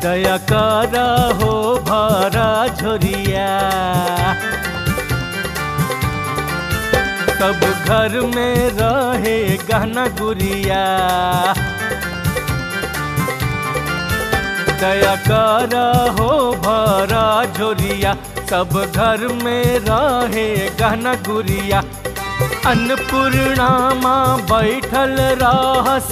दया करा हो भरा झोरिया। सब घर में रहे गहना गुड़िया। दया करा हो भरा झोरिया। सब घर में रहे गहना गुड़िया। अन्नपूर्णा माँ बैठल रहस।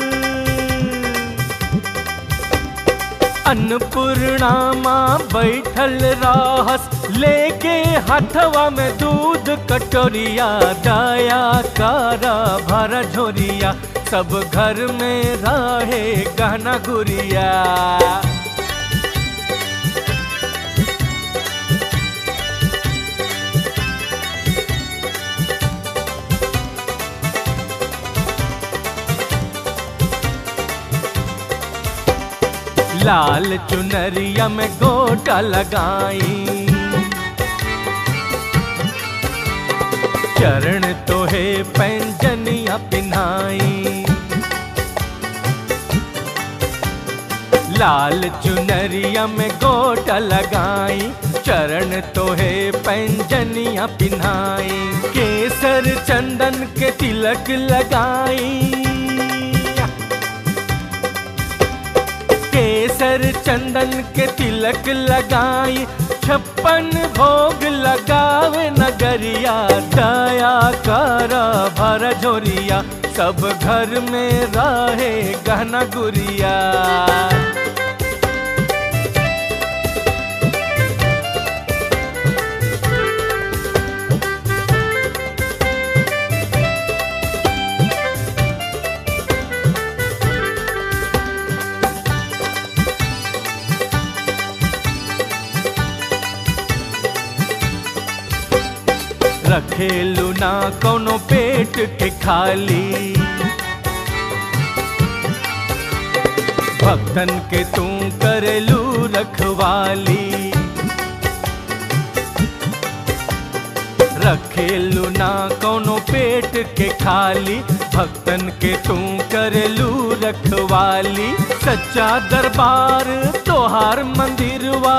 अन्नपूर्णा माँ बैठल रहस। लेके हाथवा में दूध कटोरिया। दया करा भरा झोरिया। सब घर में रहे गहना गुड़िया। लाल चुनरिया में गोटा लगाई। चरण तोहे पैंजनिया पिन्हाई। लाल चुनरिया में गोटा लगाई। चरण तोहे पैंजनिया पिन्हाई। केसर चंदन के तिलक लगाई। केसर चंदन के तिलक लगाई। 56 भोग लगावे नगरिया। दया करा भरा झोरिया। सब घर में रहे गहना गुड़िया। रखेलू ना कोनो पेट के खाली। भक्तन के तू करेलू रखवाली। रखेलू ना कोनो पेट के खाली। भक्तन के तू करेलू रखवाली। सच्चा दरबार तोहार मंदिरवा।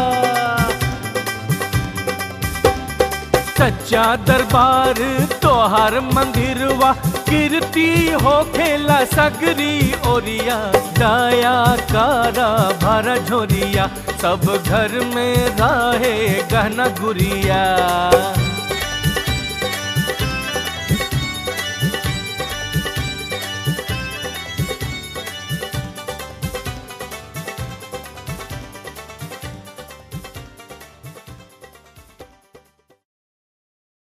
सच्चा दरबार तोहार मंदिरवा। कीर्ति हो खेला सगरी ओरिया। दया करा भरा झोरिया। सब घर में रहे गहना गुड़िया।